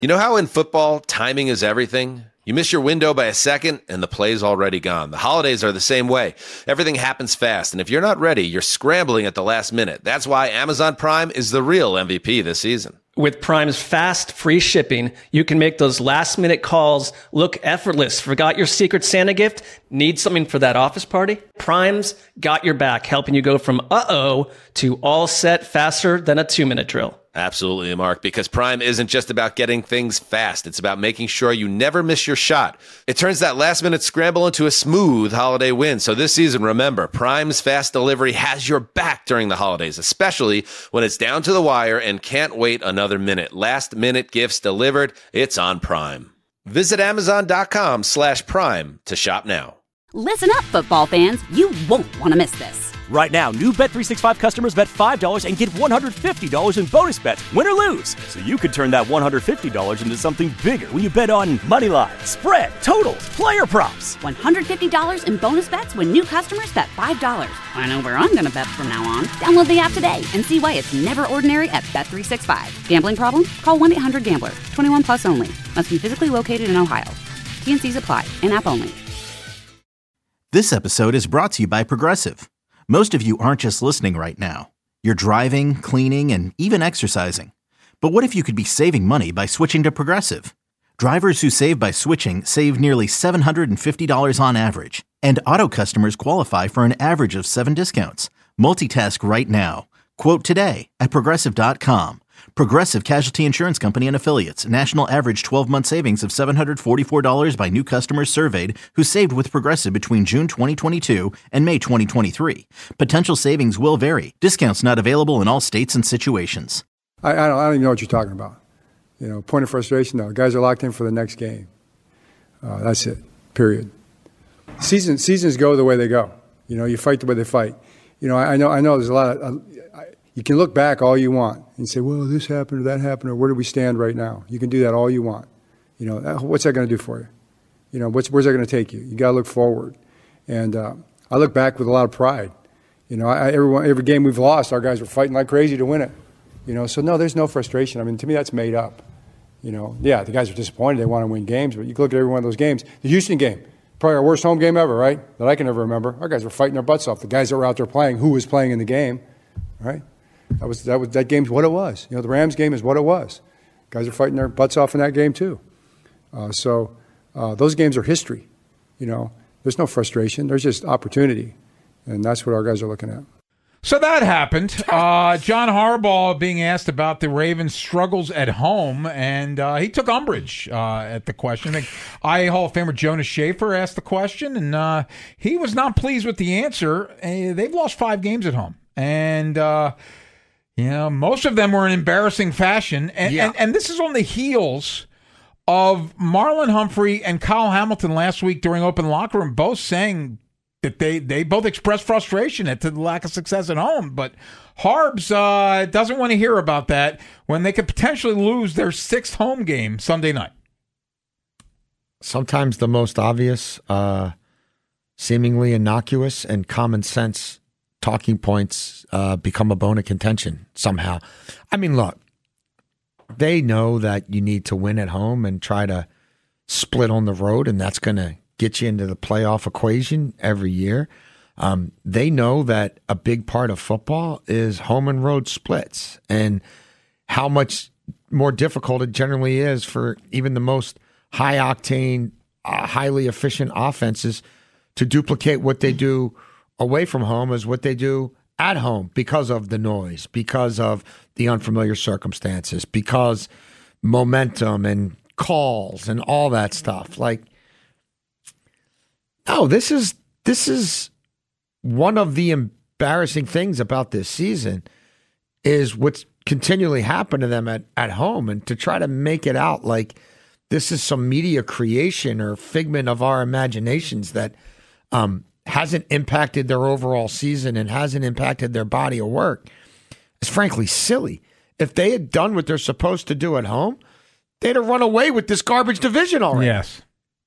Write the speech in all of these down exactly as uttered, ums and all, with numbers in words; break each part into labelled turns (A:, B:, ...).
A: You know how in football, timing is everything? You miss your window by a second, and the play's already gone. The holidays are the same way. Everything happens fast, and if you're not ready, you're scrambling at the last minute. That's why Amazon Prime is the real M V P this season.
B: With Prime's fast, free shipping, you can make those last-minute calls look effortless. Forgot your Secret Santa gift? Need something for that office party? Prime's got your back, helping you go from uh-oh to all set faster than a two-minute drill.
A: Absolutely, Mark, because Prime isn't just about getting things fast. It's about making sure you never miss your shot. It turns that last-minute scramble into a smooth holiday win. So this season, remember, Prime's fast delivery has your back during the holidays, especially when it's down to the wire and can't wait another minute. Last-minute gifts delivered. It's on Prime. Visit Amazon.com slash Prime to shop now.
C: Listen up, football fans. You won't want to miss this.
D: Right now, new Bet three sixty-five customers bet five dollars and get one hundred fifty dollars in bonus bets, win or lose. So you could turn that one hundred fifty dollars into something bigger when you bet on money line, spread, totals, player props.
C: one hundred fifty dollars in bonus bets when new customers bet five dollars. I know where I'm going to bet from now on. Download the app today and see why it's never ordinary at Bet three sixty-five. Gambling problem? Call one eight hundred gambler. twenty-one plus only. Must be physically located in Ohio. T and C's apply. In-app only.
E: This episode is brought to you by Progressive. Most of you aren't just listening right now. You're driving, cleaning, and even exercising. But what if you could be saving money by switching to Progressive? Drivers who save by switching save nearly seven hundred fifty dollars on average. And auto customers qualify for an average of seven discounts. Multitask right now. Quote today at Progressive dot com. Progressive Casualty Insurance Company and Affiliates. National average twelve-month savings of seven hundred forty-four dollars by new customers surveyed who saved with Progressive between June twenty twenty-two and May twenty twenty-three. Potential savings will vary. Discounts not available in all states and situations.
F: I, I, don't, I don't even know what you're talking about. You know, point of frustration, though. Guys are locked in for the next game. Uh, that's it, period. Season, seasons go the way they go. You know, you fight the way they fight. You know, I, I know I know there's a lot of... Uh, I, You can look back all you want and say, well, this happened or that happened or where do we stand right now? You can do that all you want. You know, what's that going to do for you? You know, what's, where's that going to take you? You got to look forward. And uh, I look back with a lot of pride. You know, I, everyone, every game we've lost, our guys were fighting like crazy to win it. You know, so no, there's no frustration. I mean, to me, that's made up. You know, yeah, the guys are disappointed. They want to win games, but you can look at every one of those games. The Houston game, probably our worst home game ever, right? That I can ever remember. Our guys were fighting their butts off. The guys that were out there playing, who was playing in the game, right? That was that was that game's what it was. You know, the Rams game is what it was. Guys are fighting their butts off in that game too. Uh, so uh, those games are history. You know, there's no frustration. There's just opportunity, and that's what our guys are looking at.
G: So that happened. Uh, John Harbaugh being asked about the Ravens' struggles at home, and uh, he took umbrage uh, at the question. I think I A Hall of Famer Jonas Shaffer asked the question, and uh, he was not pleased with the answer. Uh, they've lost five games at home, and uh, you know, most of them were in embarrassing fashion. And,
H: Yeah.
G: and, and this is on the heels of Marlon Humphrey and Kyle Hamilton last week during Open Locker Room, both saying that they, they both expressed frustration at the lack of success at home. But Harbs uh, doesn't want to hear about that when they could potentially lose their sixth home game Sunday night.
H: Sometimes the most obvious, uh, seemingly innocuous and common sense talking points uh, become a bone of contention somehow. I mean, look, they know that you need to win at home and try to split on the road, and that's going to get you into the playoff equation every year. Um, they know that a big part of football is home and road splits and how much more difficult it generally is for even the most high-octane, uh, highly efficient offenses to duplicate what they do away from home as what they do at home because of the noise, because of the unfamiliar circumstances, because momentum and calls and all that stuff. Like, no, this is this is one of the embarrassing things about this season is what's continually happened to them at, at home, and to try to make it out like this is some media creation or figment of our imaginations that um, hasn't impacted their overall season and hasn't impacted their body of work is frankly silly. If they had done what they're supposed to do at home, they'd have run away with this garbage division already.
G: Yes.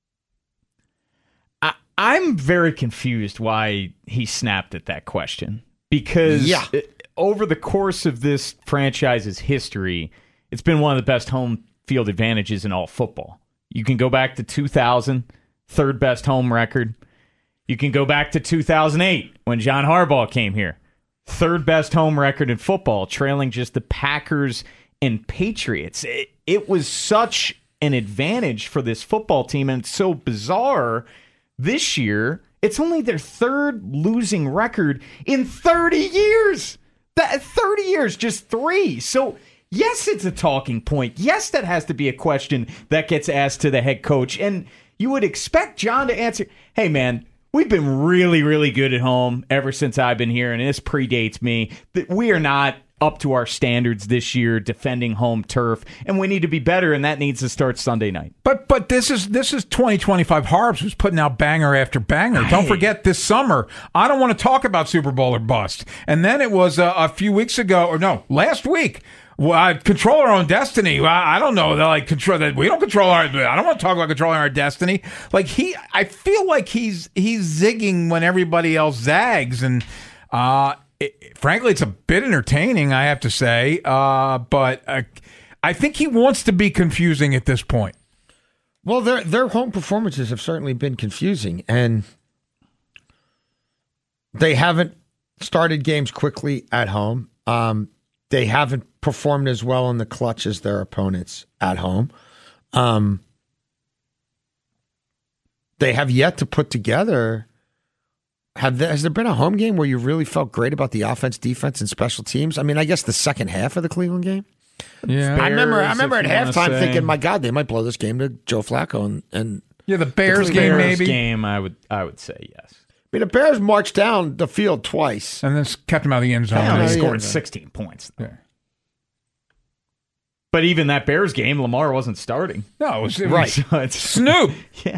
I: I, I'm very confused why he snapped at that question, because
H: Yeah.
I: it, over the course of this franchise's history, it's been one of the best home field advantages in all football. You can go back to two thousand, third best home record. You can go back to two thousand eight when John Harbaugh came here. Third best home record in football, trailing just the Packers and Patriots. It, it was such an advantage for this football team, and it's so bizarre this year. It's only their third losing record in thirty years. That thirty years, just three. So, yes, it's a talking point. Yes, that has to be a question that gets asked to the head coach. And you would expect John to answer, hey, man, we've been really, really good at home ever since I've been here, and this predates me. We are not up to our standards this year defending home turf, and we need to be better, and that needs to start Sunday night.
G: But but this is this is twenty twenty-five Harbs who's putting out banger after banger. Hey. Don't forget this summer, I don't want to talk about Super Bowl or bust. And then it was uh, a few weeks ago, or no, last week, well, uh, control our own destiny. Well, I don't know. They're like control that we don't control our. I don't want to talk about controlling our destiny. Like he, I feel like he's he's zigging when everybody else zags, and uh, it, frankly, it's a bit entertaining, I have to say. Uh, but uh, I think he wants to be confusing at this point.
H: Well, their their home performances have certainly been confusing, and they haven't started games quickly at home. Um, they haven't performed as well in the clutch as their opponents at home. Um, they have yet to put together. Have there, has there been a home game where you really felt great about the offense, defense, and special teams? I mean, I guess the second half of the Cleveland game.
G: Yeah,
H: I remember. I
I: Bears,
H: remember at
I: if you wanna
H: halftime
I: say.
H: thinking, "My God, they might blow this game to Joe Flacco." And, and
G: yeah, the Bears
H: the
G: game
I: Bears
G: maybe,
I: game, I would I would say yes.
H: I mean, the Bears marched down the field twice.
G: and then kept him out of the end zone.
I: They only
H: yeah,
I: scored
H: yeah.
I: sixteen points. though.
G: Yeah.
I: But even that Bears game, Lamar wasn't starting.
G: No, it was, it
H: Right.
G: was
I: So it's
G: Snoop.
I: yeah.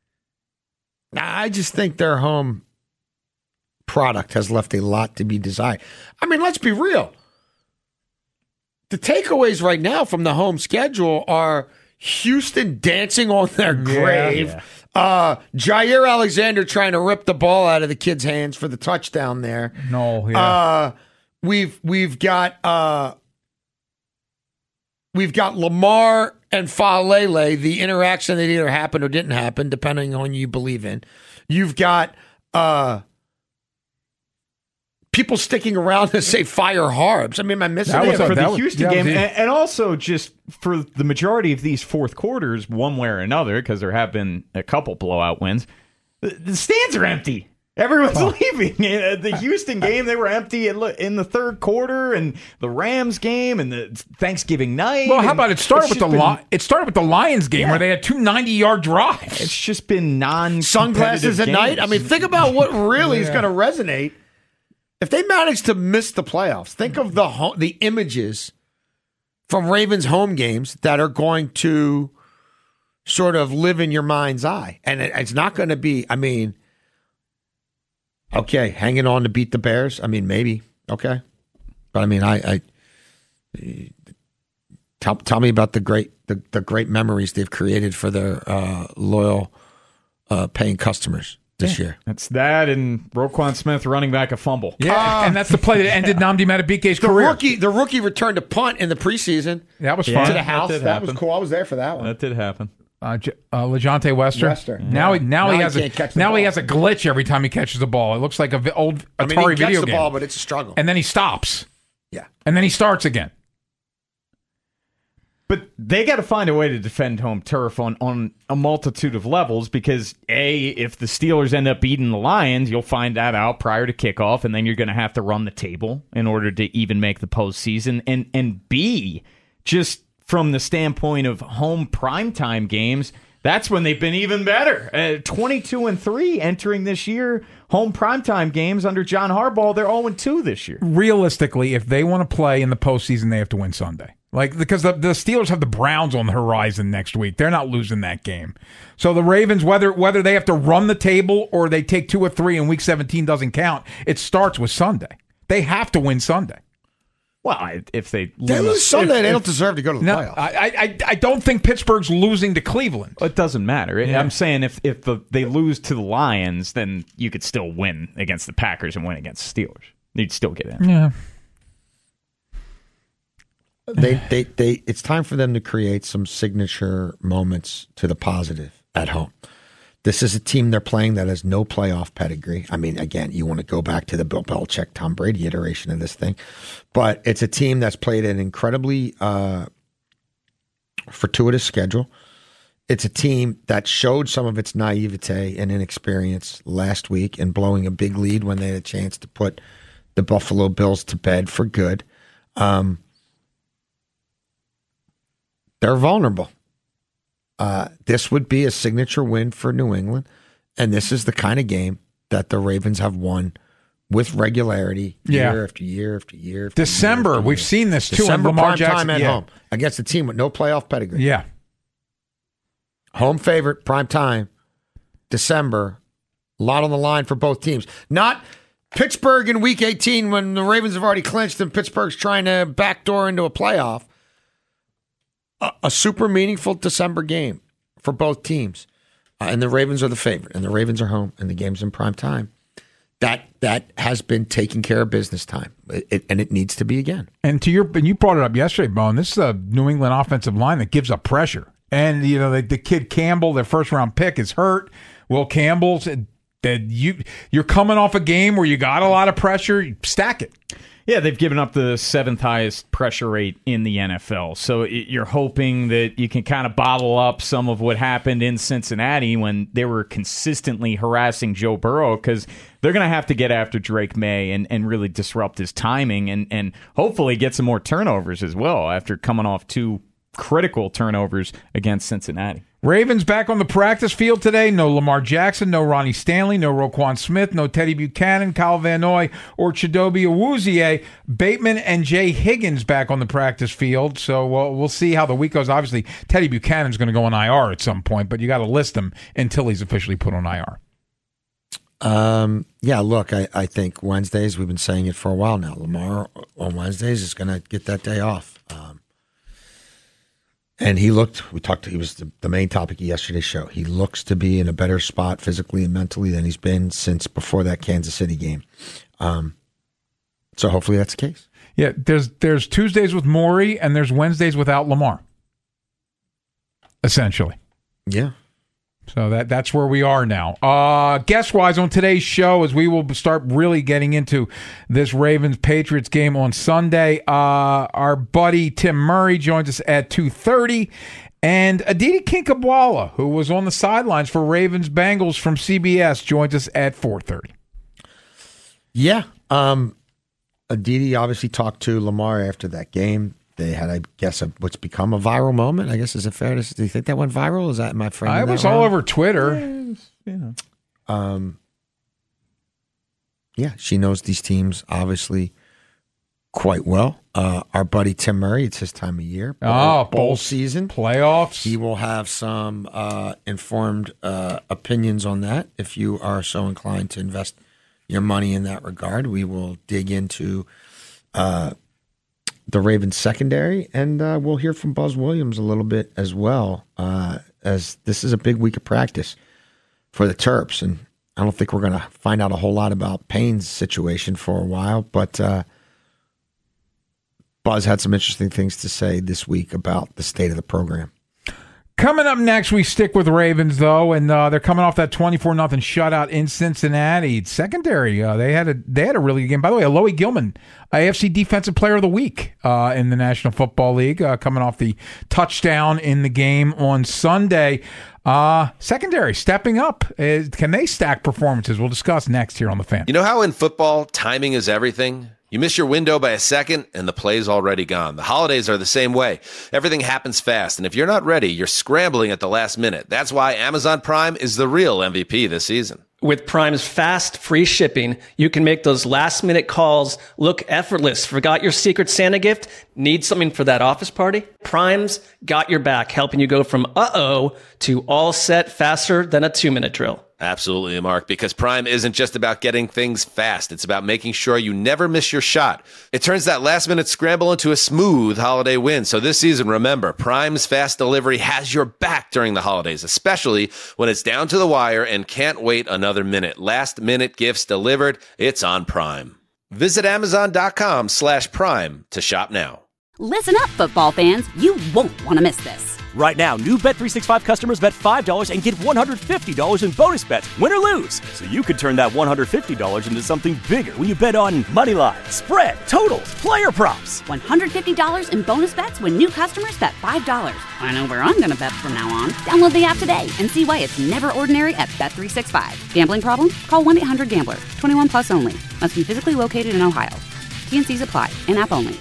H: I just think their home product has left a lot to be desired. I mean, let's be real. The takeaways right now from the home schedule are Houston dancing on their grave,
I: yeah.
H: Uh, Jair Alexander trying to rip the ball out of the kid's hands for the touchdown there.
G: No, yeah.
H: Uh, we've we've got uh, we've got Lamar and Falele, the interaction that either happened or didn't happen, depending on who you believe in. You've got uh, people sticking around to say fire Harbs. I mean, am I missing
G: That
H: it?
G: was a-
I: for the
G: was-
I: Houston
G: that was
I: game,
G: it.
I: and, and also just for the majority of these fourth quarters, one way or another, because there have been a couple blowout wins, the, the stands are empty. Everyone's leaving. Uh, The Houston game, they were empty in in the third quarter, and the Rams game, and the Thanksgiving night.
G: Well, how
I: and
G: about it started
I: it's
G: with the
I: just been-
G: Li- it started with the Lions game
I: Yeah.
G: where they had two ninety-yard drives.
I: It's just been non
H: Sunglasses at night. I mean, think about what really is
G: Yeah.
H: going to resonate. If they manage to miss the playoffs, think of the ho- the images from Ravens home games that are going to sort of live in your mind's eye. And it, it's not going to be, I mean, okay, hanging on to beat the Bears. I mean, maybe. Okay. But I mean, I, I tell, tell me about the great the, the great memories they've created for their uh, loyal uh, paying customers this year.
I: That's that, and Roquan Smith running back a fumble.
G: Yeah, and that's the play that ended Nnamdi Madubuike's
H: The
G: career.
H: rookie, the rookie returned a punt in the preseason
G: That was
I: Yeah.
G: fun.
H: to the
I: that
H: house.
I: did
H: That, was
I: happen.
H: cool. I was there for that one.
I: That did happen.
G: Uh, J- uh, LeJontay Wester.
H: Wester.
G: Now, he, now,
H: Now
G: he
H: he
G: has a
H: can't catch the
G: now he
H: ball.
G: has a glitch every time he catches the ball. It looks like a vi- old
H: I
G: Atari
H: mean, he gets
G: video
H: the
G: game.
H: ball, but it's a struggle.
G: And then he stops,
H: yeah.
G: and then he starts again.
I: But they got to find a way to defend home turf on, on a multitude of levels because, A, if the Steelers end up beating the Lions, you'll find that out prior to kickoff, and then you're going to have to run the table in order to even make the postseason. And, and B, just from the standpoint of home primetime games, that's when they've been even better. Uh, twenty-two and three entering this year. Home primetime games under John Harbaugh, they're oh and two this year.
G: Realistically, if they want to play in the postseason, they have to win Sunday. Like because the, the Steelers have the Browns on the horizon next week. They're not losing that game. So the Ravens, whether whether they have to run the table or they take two or three and week seventeen doesn't count, it starts with Sunday. They have to win Sunday.
I: Well, I- if they
H: They
I: lose,
H: lose Sunday.
G: if-
H: they
G: if-
H: don't deserve to go to the
G: No,
H: playoffs.
G: I, I I don't think Pittsburgh's losing to Cleveland.
I: it doesn't matter.
G: Yeah.
I: I'm saying if if the, they lose to the Lions, then you could still win against the Packers and win against the Steelers. You'd still get in.
G: Yeah.
H: They, they, they. It's time for them to create some signature moments to the positive at home. This is a team they're playing that has no playoff pedigree. I mean, again, you want to go back to the Bill Belichick, Tom Brady iteration of this thing, but it's a team that's played an incredibly uh, fortuitous schedule. It's a team that showed some of its naivete and inexperience last week in blowing a big lead when they had a chance to put the Buffalo Bills to bed for good. Um, they're vulnerable. Uh, this would be a signature win for New England, and this is the kind of game that the Ravens have won with regularity
G: yeah.
H: year after year after year. After
G: December,
H: year after
G: we've
H: year.
G: seen this too.
H: December
G: Lamar
H: prime
G: Jackson
H: time at
G: yeah.
H: home against a team with no playoff pedigree.
G: Yeah,
H: home favorite, prime time, December. A lot on the line for both teams. Not Pittsburgh in Week eighteen when the Ravens have already clinched and Pittsburgh's trying to backdoor into a playoff. A, a super meaningful December game for both teams. Uh, and the Ravens are the favorite. And the Ravens are home and the game's in prime time. That that has been taking care of business time. It, it, and it needs to be again.
G: And to your and you brought it up yesterday, Bone. This is a New England offensive line that gives up pressure. And, you know, the, the kid Campbell, their first-round pick, is hurt. Will Campbell's that you you're coming off a game where you got a lot of pressure, you stack it.
I: Yeah, they've given up the seventh highest pressure rate in the N F L. So it, you're hoping that you can kind of bottle up some of what happened in Cincinnati when they were consistently harassing Joe Burrow, because they're going to have to get after Drake May and, and really disrupt his timing and, and hopefully get some more turnovers as well after coming off two critical turnovers against Cincinnati.
G: Ravens back on the practice field today. No Lamar Jackson, no Ronnie Stanley, no Roquan Smith, no Teddy Buchanan, Kyle Van Noy, or Chidobe Awuzie. Bateman and Jay Higgins back on the practice field. So we'll, we'll see how the week goes. Obviously, Teddy Buchanan's going to go on I R at some point, but you got to list him until he's officially put on I R.
H: Um, yeah, look, I, I think Wednesdays, we've been saying it for a while now. Lamar on Wednesdays is going to get that day off. Um, And he looked, we talked, he was the, the main topic of yesterday's show. He looks to be in a better spot physically and mentally than he's been since before that Kansas City game. Um, so hopefully that's the case.
G: Yeah, there's there's Tuesdays with Maury and there's Wednesdays without Lamar, essentially.
H: Yeah.
G: So that that's where we are now. Uh, guest-wise on today's show, as we will start really getting into this Ravens-Patriots game on Sunday, uh, our buddy Tim Murray joins us at two thirty, and Aditi Kinkhabwala, who was on the sidelines for Ravens-Bengals from C B S, joins us at four thirty.
H: Yeah. Um, Aditi obviously talked to Lamar after that game. They had, I guess, a, what's become a viral moment. I guess, is it fair to say? Do you think that went viral? Is that my friend?
G: I was all over Twitter. Yeah,
I: yeah.
H: Um, yeah, she knows these teams obviously quite well. Uh, our buddy Tim Murray, it's his time of year. Bowl,
G: oh,
H: bowl,
G: bowl
H: season.
G: Playoffs.
H: He will have some uh, informed uh, opinions on that. If you are so inclined to invest your money in that regard, we will dig into uh the Ravens secondary, and uh, we'll hear from Buzz Williams a little bit as well, uh, as this is a big week of practice for the Terps, and I don't think we're going to find out a whole lot about Payne's situation for a while, but uh, Buzz had some interesting things to say this week about the state of the program.
G: Coming up next, we stick with Ravens, though, and uh, they're coming off that twenty-four nothing shutout in Cincinnati. Secondary, uh, they had a they had a really good game. By the way, Alohi Gilman, A F C Defensive Player of the Week uh, in the National Football League, uh, coming off the touchdown in the game on Sunday. Uh, secondary, stepping up. Uh, can they stack performances? We'll discuss next here on The Fan.
A: You know how in football, timing is everything? You miss your window by a second, and the play's already gone. The holidays are the same way. Everything happens fast, and if you're not ready, you're scrambling at the last minute. That's why Amazon Prime is the real M V P this season.
B: With Prime's fast, free shipping, you can make those last-minute calls look effortless. Forgot your Secret Santa gift? Need something for that office party? Prime's got your back, helping you go from uh-oh to all set faster than a two-minute drill.
A: Absolutely, Mark, because Prime isn't just about getting things fast. It's about making sure you never miss your shot. It turns that last-minute scramble into a smooth holiday win. So this season, remember, Prime's fast delivery has your back during the holidays, especially when it's down to the wire and can't wait another minute. Last-minute gifts delivered. It's on Prime. Visit Amazon.com slash Prime to shop now.
C: Listen up, football fans. You won't want to miss this.
D: Right now, new Bet three sixty-five customers bet five dollars and get one hundred fifty dollars in bonus bets, win or lose. So you could turn that one hundred fifty dollars into something bigger when you bet on money line, spread, totals, player props.
C: one hundred fifty dollars in bonus bets when new customers bet five dollars. I know where I'm going to bet from now on. Download the app today and see why it's never ordinary at Bet three sixty-five. Gambling problem? Call one eight hundred gambler. twenty-one plus only. Must be physically located in Ohio. T and C's apply. In-app only.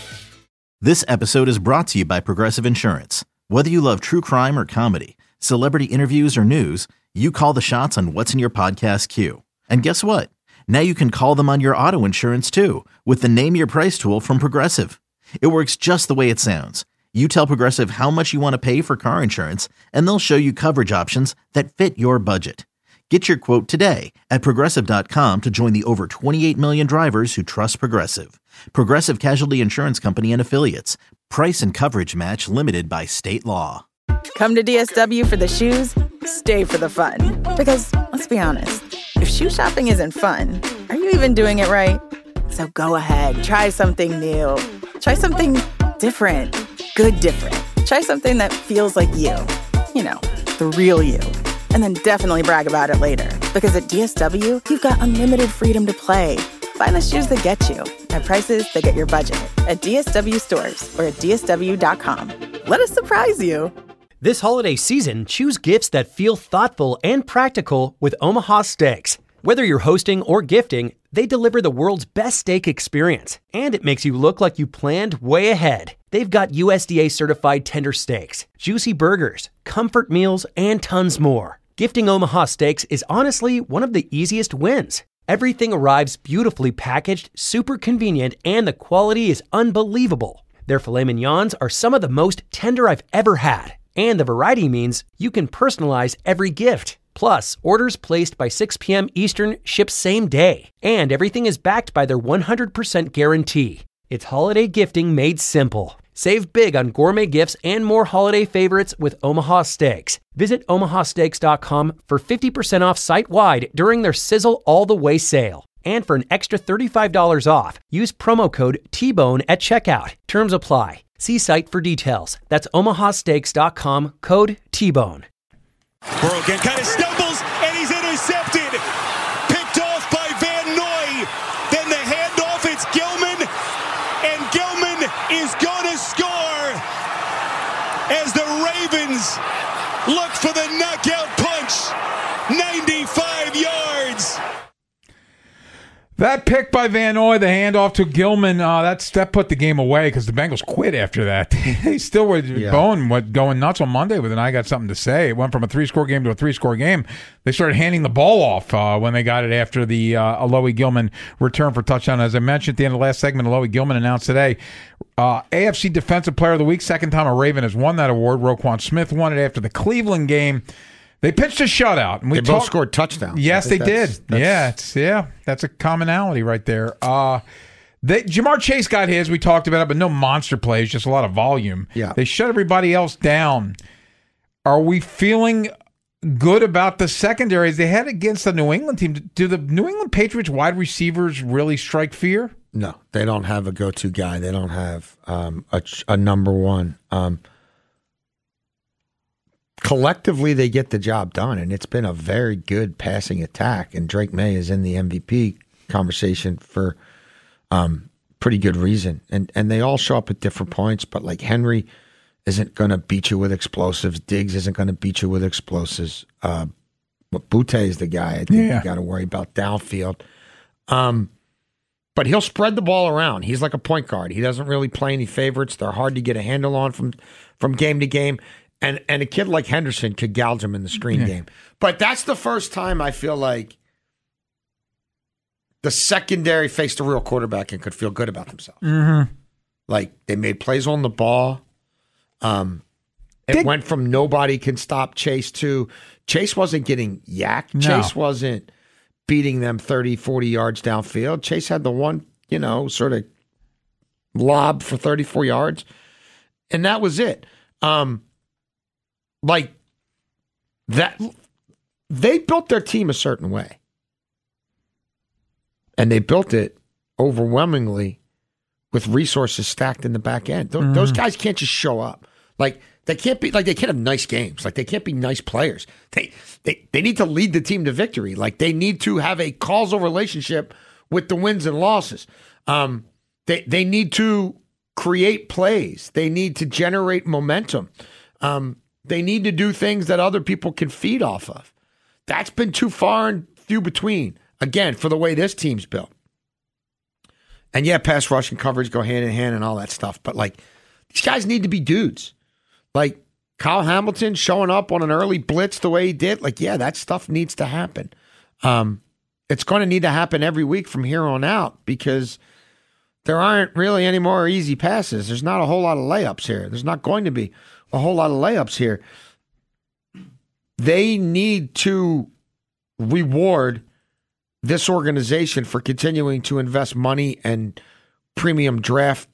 E: This episode is brought to you by Progressive Insurance. Whether you love true crime or comedy, celebrity interviews or news, you call the shots on what's in your podcast queue. And guess what? Now you can call them on your auto insurance too with the Name Your Price tool from Progressive. It works just the way it sounds. You tell Progressive how much you want to pay for car insurance, and they'll show you coverage options that fit your budget. Get your quote today at Progressive dot com to join the over twenty-eight million drivers who trust Progressive. Progressive Casualty Insurance Company and Affiliates. Price and coverage match limited by state law.
J: Come to D S W for the shoes, stay for the fun. Because, let's be honest, if shoe shopping isn't fun, are you even doing it right? So go ahead, try something new. Try something different. Good different. Try something that feels like you. You know, the real you. And then definitely brag about it later. Because at D S W, you've got unlimited freedom to play. Find the shoes that get you at prices that get your budget at D S W stores or at D S W dot com. Let us surprise you.
K: This holiday season, choose gifts that feel thoughtful and practical with Omaha Steaks. Whether you're hosting or gifting, they deliver the world's best steak experience. And it makes you look like you planned way ahead. They've got U S D A certified tender steaks, juicy burgers, comfort meals, and tons more. Gifting Omaha Steaks is honestly one of the easiest wins. Everything arrives beautifully packaged, super convenient, and the quality is unbelievable. Their filet mignons are some of the most tender I've ever had. And the variety means you can personalize every gift. Plus, orders placed by six p.m. Eastern ship same day. And everything is backed by their one hundred percent guarantee. It's holiday gifting made simple. Save big on gourmet gifts and more holiday favorites with Omaha Steaks. Visit omaha steaks dot com for fifty percent off site-wide during their Sizzle All the Way sale. And for an extra thirty-five dollars off, use promo code T Bone at checkout. Terms apply. See site for details. That's omaha steaks dot com, code T Bone.
L: Burrow again kind of stumbles, and he's intercepted. Picked off by Van Noy. Then the handoff, it's Gilman. And Gilman is going to score as the Ravens look for the knockout punch. ninety-five yards.
G: That pick by Van Noy, the handoff to Gilman, uh, that's, that put the game away because the Bengals quit after that. They still were yeah. going, what, going nuts on Monday with an I got something to say. It went from a three-score game to a three-score game. They started handing the ball off uh, when they got it after the uh, Alohi Gilman return for touchdown. As I mentioned at the end of the last segment, Alohi Gilman announced today uh, A F C Defensive Player of the Week. Second time a Raven has won that award. Roquan Smith won it after the Cleveland game. They pitched a shutout. And we
H: they
G: talk-
H: both scored touchdowns.
G: Yes, they
H: that's,
G: did.
H: That's,
G: yeah, it's, yeah, that's a commonality right there. Uh, they, Jamar Chase got his. We talked about it, but no monster plays, just a lot of volume.
H: Yeah.
G: They shut everybody else down. Are we feeling good about the secondaries they had against the New England team? Do the New England Patriots wide receivers really strike fear?
H: No, they don't have a go-to guy. They don't have um, a, a number one. Um, Collectively, they get the job done, and it's been a very good passing attack. And Drake May is in the M V P conversation for um, pretty good reason. And and they all show up at different points, but like Henry isn't going to beat you with explosives. Diggs isn't going to beat you with explosives. Uh, but Butte is the guy I think yeah. you got to worry about downfield. Um, but he'll spread the ball around. He's like a point guard. He doesn't really play any favorites. They're hard to get a handle on from from game to game. And and a kid like Henderson could gouge him in the screen yeah. game. But that's the first time I feel like the secondary faced a real quarterback and could feel good about themselves.
G: Mm-hmm.
H: Like, they made plays on the ball. Um, it Did- went from nobody can stop Chase to Chase wasn't getting yacked.
G: No.
H: Chase wasn't beating them thirty, forty yards downfield. Chase had the one, you know, sort of lob for thirty-four yards. And that was it. Um Like that, they built their team a certain way. And they built it overwhelmingly with resources stacked in the back end. Th-
G: Mm-hmm.
H: Those guys can't just show up. Like they can't be like they can't have nice games. Like they can't be nice players. They they they need to lead the team to victory. Like they need to have a causal relationship with the wins and losses. Um, they they need to create plays. They need to generate momentum. Um, they need to do things that other people can feed off of. That's been too far and few between. Again, for the way this team's built. And yeah, pass rush and coverage go hand in hand and all that stuff. But like, these guys need to be dudes. Like Kyle Hamilton showing up on an early blitz the way he did. Like, yeah, that stuff needs to happen. Um, it's going to need to happen every week from here on out because there aren't really any more easy passes. There's not a whole lot of layups here. There's not going to be a whole lot of layups here. They need to reward this organization for continuing to invest money and premium draft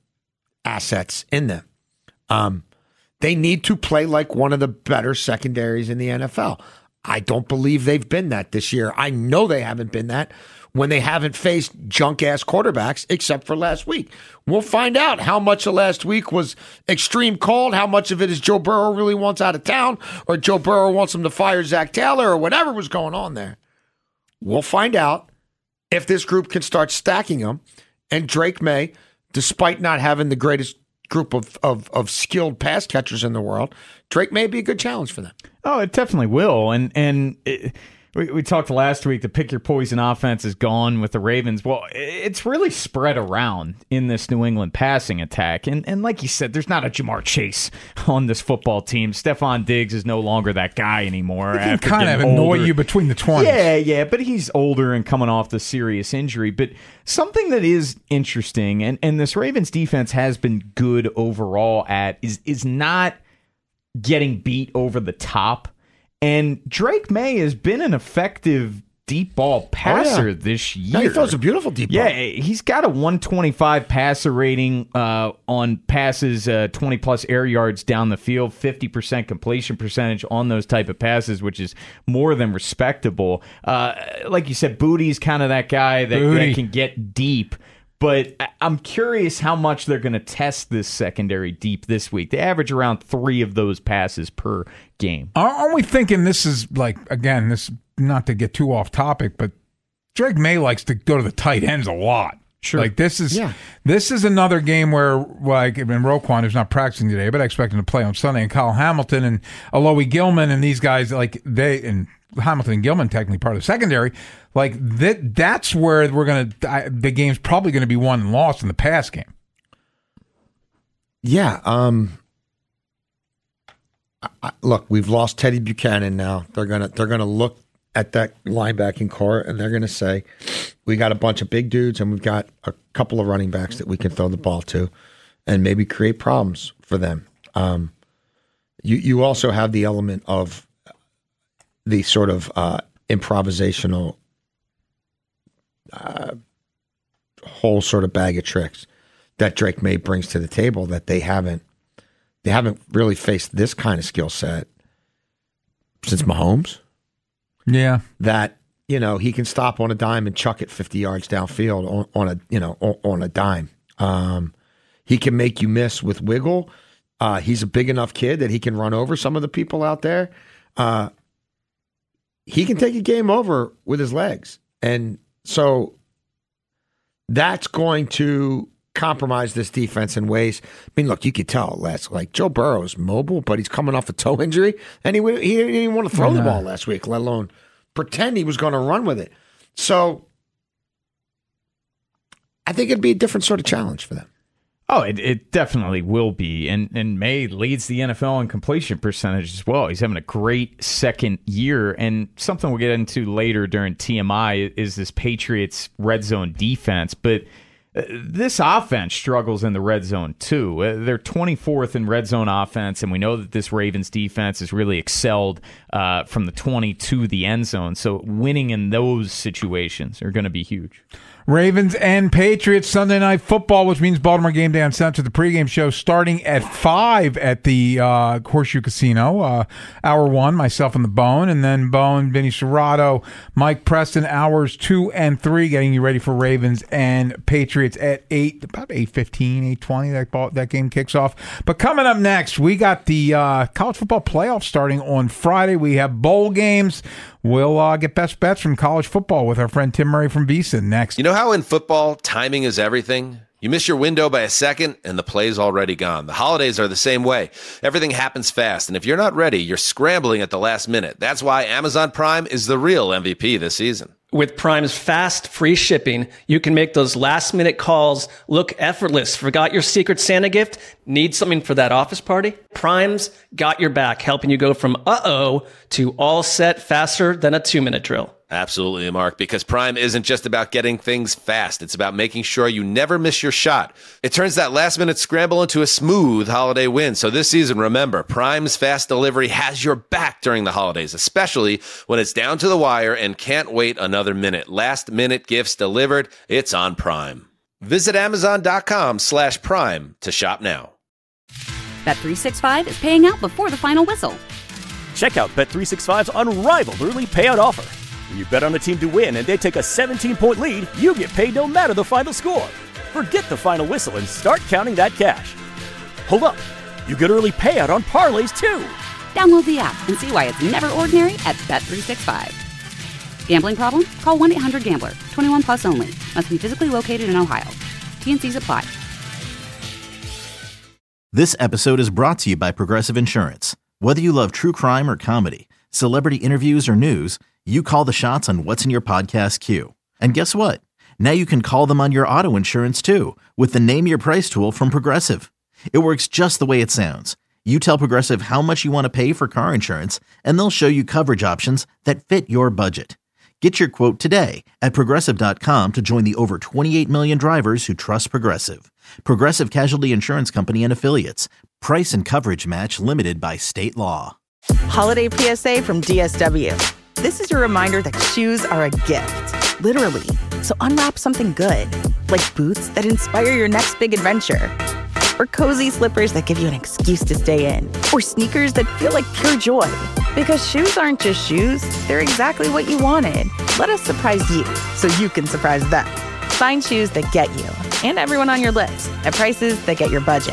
H: assets in them. Um, they need to play like one of the better secondaries in the N F L. I don't believe they've been that this year. I know they haven't been that when they haven't faced junk-ass quarterbacks except for last week. We'll find out how much of last week was extreme cold, how much of it is Joe Burrow really wants out of town, or Joe Burrow wants him to fire Zach Taylor, or whatever was going on there. We'll find out if this group can start stacking them. And Drake May, despite not having the greatest group of, of, of skilled pass catchers in the world, Drake may be a good challenge for them.
I: Oh, it definitely will. And and it, we, we talked last week, the pick your poison offense is gone with the Ravens. Well, it's really spread around in this New England passing attack. And and like you said, there's not a Jamar Chase on this football team. Stephon Diggs is no longer that guy anymore.
G: He can kind of annoy
I: older.
G: you between the twenties.
I: Yeah, yeah, but he's older and coming off the serious injury. But something that is interesting, and, and this Ravens defense has been good overall at, is is not getting beat over the top. And Drake May has been an effective deep ball passer
H: oh, yeah.
I: this year.
H: No, he throws a beautiful deep
I: yeah,
H: ball.
I: Yeah, he's got a one twenty-five passer rating uh, on passes, uh, twenty-plus air yards down the field, fifty percent completion percentage on those type of passes, which is more than respectable. Uh, like you said, Booty's kind of that guy that, that can get deep. But I'm curious how much they're going to test this secondary deep this week. They average around three of those passes per game.
G: Aren't we thinking this is like, again, this not to get too off topic, but Drake May likes to go to the tight ends a lot.
I: Sure.
G: Like this is
H: yeah.
G: this is another game where, like, I mean, Roquan, who's not practicing today, but I expect him to play on Sunday, and Kyle Hamilton and Alohi Gilman and these guys, like they and Hamilton and Gilman technically part of the secondary. Like that, that's where we're gonna. I, the game's probably going to be won and lost in the pass game.
H: Yeah. Um. I, I, look, we've lost Teddy Buchanan now. They're gonna they're gonna look at that linebacking core and they're gonna say, we got a bunch of big dudes and we've got a couple of running backs that we can throw the ball to, and maybe create problems for them. Um. You you also have the element of the sort of uh, improvisational uh, whole sort of bag of tricks that Drake May brings to the table that they haven't they haven't really faced this kind of skill set since Mahomes.
G: Yeah,
H: that you know he can stop on a dime and chuck it fifty yards downfield on, on a you know on, on a dime. Um, he can make you miss with wiggle. Uh, he's a big enough kid that he can run over some of the people out there. Uh, he can take a game over with his legs. And so that's going to compromise this defense in ways. I mean, look, you could tell last, like Joe Burrow is mobile, but he's coming off a toe injury, and he, he didn't even want to throw
G: no.
H: the ball last week, let alone pretend he was going to run with it. So I think it'd be a different sort of challenge for them.
I: Oh, it, it definitely will be. And and May leads the N F L in completion percentage as well. He's having a great second year. And something we'll get into later during T M I is this Patriots red zone defense. But uh, this offense struggles in the red zone too. Uh, they're twenty-fourth in red zone offense, and we know that this Ravens defense has really excelled uh, from the twenty to the end zone. So winning in those situations are going to be huge.
G: Ravens and Patriots Sunday Night Football, which means Baltimore Game Day on Central. The pregame show starting at five at the uh, Horseshoe Casino. Uh, hour one, myself and the Bone, and then Bone, Vinny Serrato, Mike Preston. Hours two and three, getting you ready for Ravens and Patriots at eight, about eight fifteen, eight twenty. That ball, that game kicks off. But coming up next, we got the uh, college football playoff starting on Friday. We have bowl games. We'll uh, get best bets from college football with our friend Tim Murray from VEASAN next.
A: You know how in football, timing is everything? You miss your window by a second, and the play's already gone. The holidays are the same way. Everything happens fast, and if you're not ready, you're scrambling at the last minute. That's why Amazon Prime is the real M V P this season.
B: With Prime's fast, free shipping, you can make those last-minute calls look effortless. Forgot your Secret Santa gift? Need something for that office party? Prime's got your back, helping you go from uh-oh to all set faster than a two-minute drill.
A: Absolutely, Mark, because Prime isn't just about getting things fast. It's about making sure you never miss your shot. It turns that last-minute scramble into a smooth holiday win. So this season, remember, Prime's fast delivery has your back during the holidays, especially when it's down to the wire and can't wait another minute. Last-minute gifts delivered. It's on Prime. Visit Amazon.com slash Prime to shop now.
C: Bet three sixty-five is paying out before the final whistle.
D: Check out Bet three sixty-five's unrivaled early payout offer. When you bet on a team to win and they take a seventeen-point lead, you get paid no matter the final score. Forget the final whistle and start counting that cash. Hold up. You get early payout on parlays, too.
C: Download the app and see why it's never ordinary at Bet three sixty-five. Gambling problem? Call one eight hundred gambler. twenty-one plus only. Must be physically located in Ohio. T N Cs apply.
E: This episode is brought to you by Progressive Insurance. Whether you love true crime or comedy, celebrity interviews or news, you call the shots on what's in your podcast queue. And guess what? Now you can call them on your auto insurance too with the Name Your Price tool from Progressive. It works just the way it sounds. You tell Progressive how much you want to pay for car insurance, and they'll show you coverage options that fit your budget. Get your quote today at Progressive dot com to join the over twenty-eight million drivers who trust Progressive. Progressive Casualty Insurance Company and Affiliates. Price and coverage match limited by state law.
J: Holiday P S A from D S W. This is your reminder that shoes are a gift, literally. So unwrap something good, like boots that inspire your next big adventure, or cozy slippers that give you an excuse to stay in, or sneakers that feel like pure joy. Because shoes aren't just shoes, they're exactly what you wanted. Let us surprise you so you can surprise them. Find shoes that get you and everyone on your list at prices that get your budget.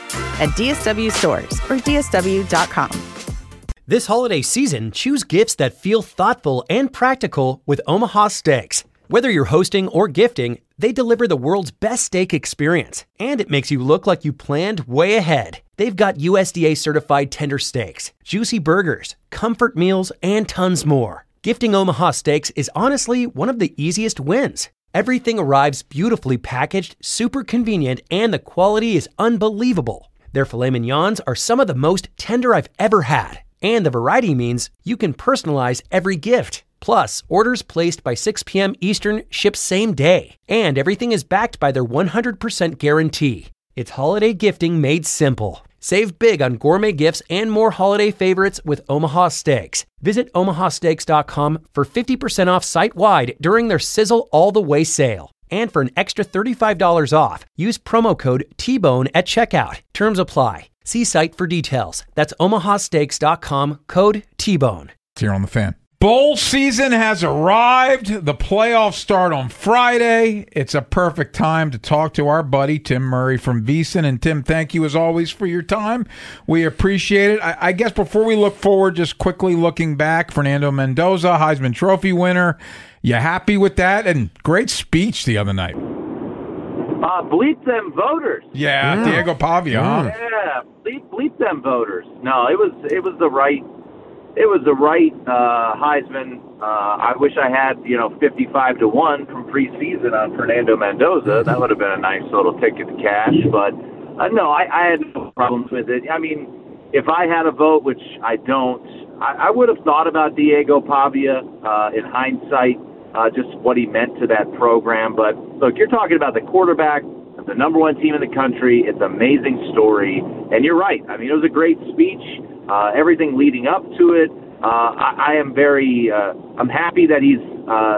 J: At D S W stores or D S W dot com.
K: This holiday season, choose gifts that feel thoughtful and practical with Omaha Steaks. Whether you're hosting or gifting, they deliver the world's best steak experience, and it makes you look like you planned way ahead. They've got U S D A certified tender steaks, juicy burgers, comfort meals, and tons more. Gifting Omaha Steaks is honestly one of the easiest wins. Everything arrives beautifully packaged, super convenient, and the quality is unbelievable. Their filet mignons are some of the most tender I've ever had. And the variety means you can personalize every gift. Plus, orders placed by six p.m. Eastern ship same day. And everything is backed by their one hundred percent guarantee. It's holiday gifting made simple. Save big on gourmet gifts and more holiday favorites with Omaha Steaks. Visit omaha steaks dot com for fifty percent off site-wide during their Sizzle All the Way sale. And for an extra thirty-five dollars off, use promo code T Bone at checkout. Terms apply. See site for details. That's omaha steaks dot com, code T Bone.
G: Here on the Fan. Bowl season has arrived. The playoffs start on Friday. It's a perfect time to talk to our buddy Tim Murray from VEASAN. And Tim, thank you as always for your time. We appreciate it. I, I guess before we look forward, just quickly looking back, Fernando Mendoza, Heisman Trophy winner. You happy with that? And great speech the other night.
M: Uh, bleep them voters.
G: Yeah, yeah. Diego Pavia, huh?
M: Yeah, bleep, bleep them voters. No, it was it was the right it was the right uh, Heisman. Uh, I wish I had you know fifty-five to one from preseason on Fernando Mendoza. That would have been a nice little ticket to cash. But uh, no, I, I had no problems with it. I mean, if I had a vote, which I don't, I, I would have thought about Diego Pavia uh, in hindsight. Uh, just what he meant to that program. But, look, you're talking about the quarterback of the number one team in the country. It's an amazing story. And you're right. I mean, it was a great speech, uh, everything leading up to it. Uh, I, I am very uh, – I'm happy that he's uh,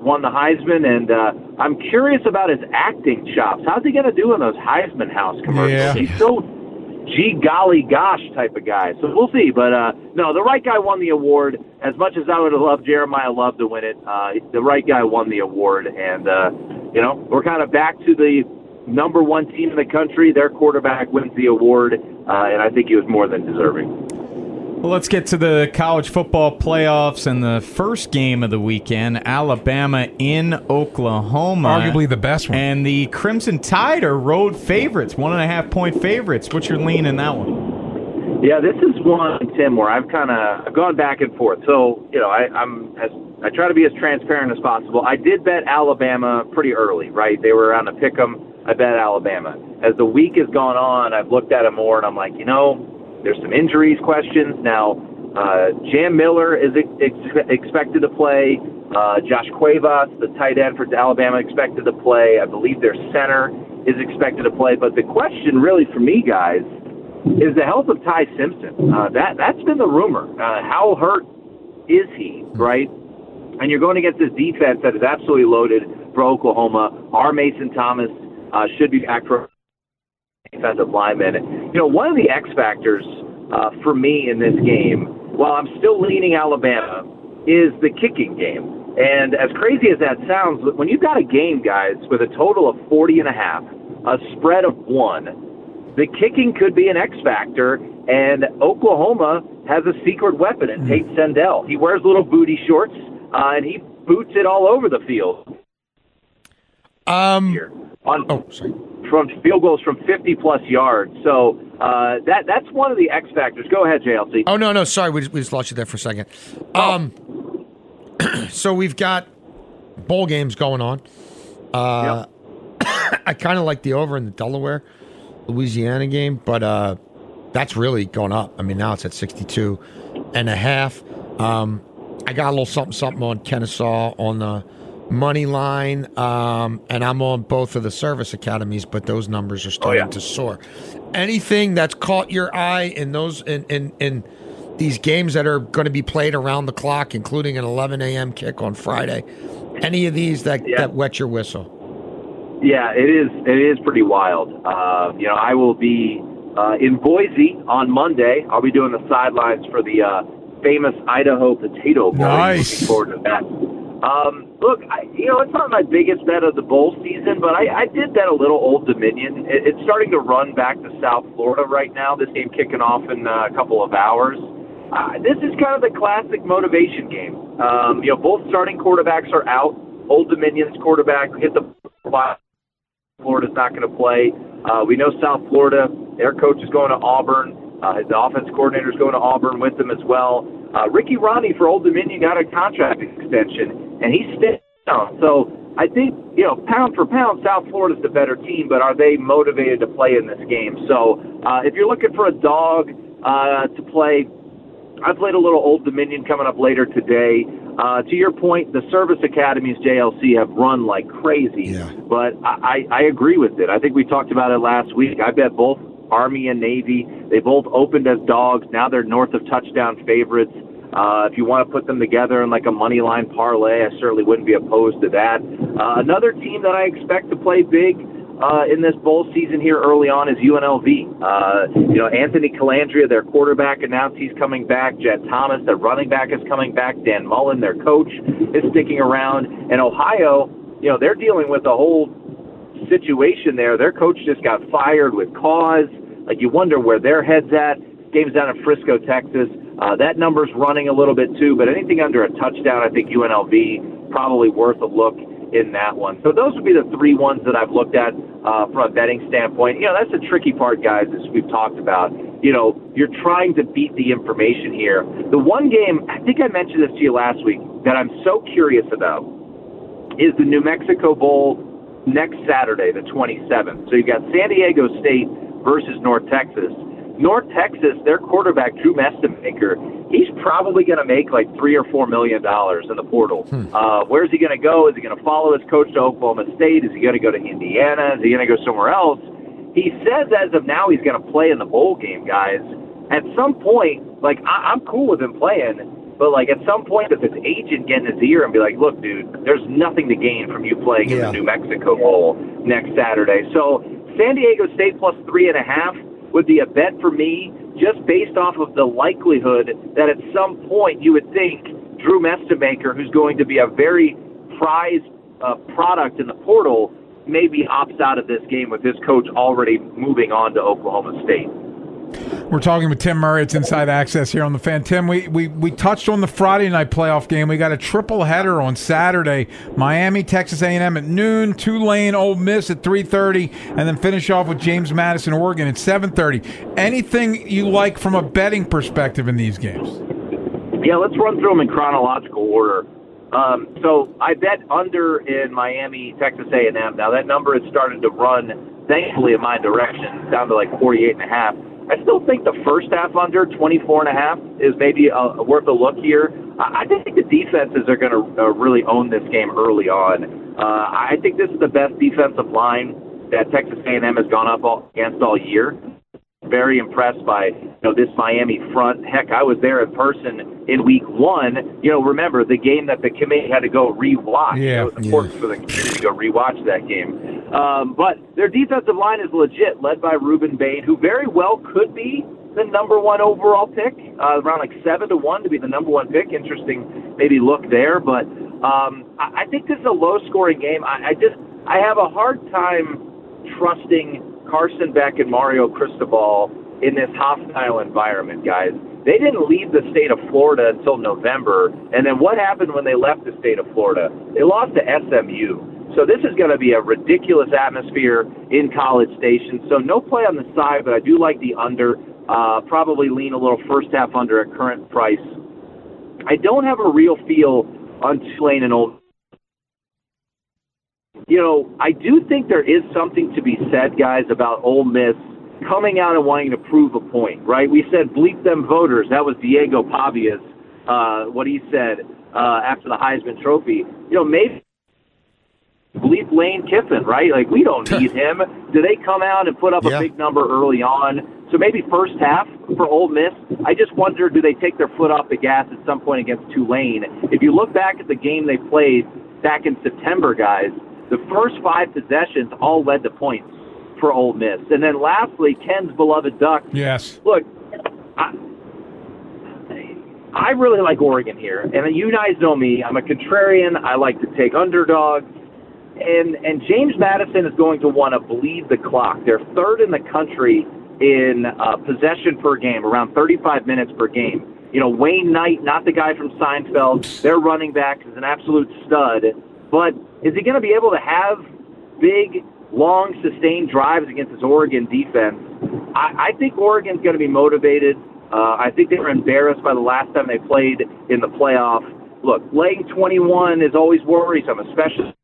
M: won the Heisman, and uh, I'm curious about his acting chops. How's he going to do in those Heisman House commercials?
G: Yeah.
M: He's so gee golly gosh type of guy. So we'll see. But, uh, no, the right guy won the award. As much as I would have loved Jeremiah Love to win it, uh, the right guy won the award. And, uh, you know, we're kind of back to the number one team in the country. Their quarterback wins the award, uh, and I think he was more than deserving.
I: Well, let's get to the college football playoffs and the first game of the weekend, Alabama in Oklahoma.
G: Arguably the best one.
I: And the Crimson Tide are road favorites, one and a half point favorites. What's your lean in that one?
M: Yeah, this is one, Tim, where I've kind of I've gone back and forth. So, you know, I, I'm as I try to be as transparent as possible. I did bet Alabama pretty early, right? They were around to pick 'em. I bet Alabama. As the week has gone on, I've looked at it more, and I'm like, you know, there's some injuries questions. Now, uh, Jam Miller is ex- expected to play. Uh, Josh Cuevas, the tight end for Alabama, expected to play. I believe their center is expected to play. But the question really for me, guys, is the health of Ty Simpson. Uh, that, that's been the rumor. Uh, how hurt is he, right? And you're going against this defense that is absolutely loaded for Oklahoma. R. Mason Thomas uh, should be back for defensive lineman. You know, one of the X factors uh, for me in this game, while I'm still leaning Alabama, is the kicking game. And as crazy as that sounds, when you've got a game, guys, with a total of forty and a half, a spread of one, the kicking could be an X factor, and Oklahoma has a secret weapon in Tate Sendell. He wears little booty shorts, uh, and he boots it all over the field.
H: Um,
M: Here. On,
H: oh, sorry.
M: From field goals from fifty plus yards. So uh, that that's one of the X factors. Go ahead, J L C.
H: Oh, no, no, sorry. We just, we just lost you there for a second. Um, oh. So we've got bowl games going on. Uh, yep. I kind of like the over in the Delaware, Louisiana game, but uh, that's really going up. I mean, now it's at sixty-two and a half. Um, I got a little something, something on Kennesaw on the money line, um, and I'm on both of the service academies, but those numbers are starting oh, yeah. to soar. Anything that's caught your eye in those in, in, in these games that are going to be played around the clock, including an eleven a.m. kick on Friday, any of these that, yeah. that wet your whistle?
M: Yeah, it is. It is pretty wild. Uh, you know, I will be uh, in Boise on Monday. I'll be doing the sidelines for the uh, famous Idaho Potato Bowl.
G: Nice.
M: Looking forward to that. Um, look, I, you know, it's not my biggest bet of the bowl season, but I, I did bet a little Old Dominion. It, it's starting to run back to South Florida right now. This game kicking off in uh, a couple of hours. Uh, this is kind of the classic motivation game. Um, you know, both starting quarterbacks are out. Old Dominion's quarterback hit the ball. Florida's not going to play. Uh, we know South Florida, their coach is going to Auburn. Uh, the offense coordinator is going to Auburn with them as well. Uh, Ricky Ronnie for Old Dominion got a contract extension, and he stayed down. So I think, you know, pound for pound, South Florida's the better team, but are they motivated to play in this game? So uh, if you're looking for a dog uh, to play, I played a little Old Dominion coming up later today. Uh, to your point, the service academies, J L C, have run like crazy.
H: Yeah.
M: But I, I, I agree with it. I think we talked about it last week. I bet both Army and Navy, they both opened as dogs. Now they're north of touchdown favorites. Uh, if you want to put them together in like a money line parlay, I certainly wouldn't be opposed to that. Uh, another team that I expect to play big uh, in this bowl season here early on is U N L V. Uh, you know, Anthony Calandria, their quarterback, announced he's coming back. Jet Thomas, their running back, is coming back. Dan Mullen, their coach, is sticking around. And Ohio, you know, they're dealing with a whole situation there. Their coach just got fired with cause. Like, you wonder where their head's at. Game's down in Frisco, Texas. Uh, that number's running a little bit too, but anything under a touchdown, I think U N L V probably worth a look in that one. So those would be the three ones that I've looked at uh, from a betting standpoint. You know, that's the tricky part, guys, as we've talked about. You know, you're trying to beat the information here. The one game, I think I mentioned this to you last week, that I'm so curious about is the New Mexico Bowl next Saturday, the twenty-seventh. So you've got San Diego State versus North Texas. North Texas, their quarterback, Drew Mestemaker, he's probably going to make like three or four million dollars in the portal. Hmm. Uh, where's he going to go? Is he going to follow his coach to Oklahoma State? Is he going to go to Indiana? Is he going to go somewhere else? He says as of now he's going to play in the bowl game, guys. At some point, like I- I'm cool with him playing. But, like, at some point, if his agent get in his ear and be like, look, dude, there's nothing to gain from you playing yeah. in the New Mexico Bowl next Saturday. So San Diego State plus three and a half would be a bet for me, just based off of the likelihood that at some point you would think Drew Mestemaker, who's going to be a very prized uh, product in the portal, maybe opts out of this game with his coach already moving on to Oklahoma State.
G: We're talking with Tim Murray. It's Inside Access here on The Fan. Tim, we, we, we touched on the Friday night playoff game. We got a triple header on Saturday. Miami, Texas A and M at noon, Tulane, Ole Miss at three thirty, and then finish off with James Madison, Oregon at seven thirty. Anything you like from a betting perspective in these games?
M: Yeah, let's run through them in chronological order. Um, so I bet under in Miami, Texas A and M. Now that number has started to run, thankfully, in my direction, down to like forty-eight and a half. I still think the first half under, twenty-four and a half, is maybe uh, worth a look here. I think the defenses are going to uh, really own this game early on. Uh, I think this is the best defensive line that Texas A and M has gone up all, against all year. Very impressed by you know this Miami front. Heck, I was there in person in week one. You know, remember the game that the committee had to go rewatch.
G: Yeah,
M: it was important
G: yeah.
M: for the committee to go rewatch that game. Um, but their defensive line is legit, led by Ruben Bain, who very well could be the number one overall pick, uh, around like seven to one to be the number one pick. Interesting, maybe look there. But um, I, I think this is a low-scoring game. I, I just I have a hard time trusting Carson Beck and Mario Cristobal in this hostile environment, guys. They didn't leave the state of Florida until November, and then what happened when they left the state of Florida? They lost to S M U. So this is going to be a ridiculous atmosphere in College Station. So no play on the side, but I do like the under. Uh, probably lean a little first half under at current price. I don't have a real feel on Tulane and Ole Miss. You know, I do think there is something to be said, guys, about Ole Miss coming out and wanting to prove a point, right? We said bleep them voters. That was Diego Pavia's, uh, what he said uh, after the Heisman Trophy. You know, maybe bleep Lane Kiffin, right? Like, we don't need him. Do they come out and put up yeah. a big number early on? So maybe first half for Ole Miss. I just wonder, do they take their foot off the gas at some point against Tulane? If you look back at the game they played back in September, guys, the first five possessions all led to points for Ole Miss. And then lastly, Ken's beloved Ducks.
G: Yes.
M: Look, I, I really like Oregon here. And you guys know me. I'm a contrarian. I like to take underdogs. And and James Madison is going to want to bleed the clock. They're third in the country in uh, possession per game, around thirty-five minutes per game. You know, Wayne Knight, not the guy from Seinfeld, their running back is an absolute stud. But is he going to be able to have big, long, sustained drives against this Oregon defense? I, I think Oregon's going to be motivated. Uh, I think they were embarrassed by the last time they played in the playoff. Look, laying twenty-one is always worrisome, especially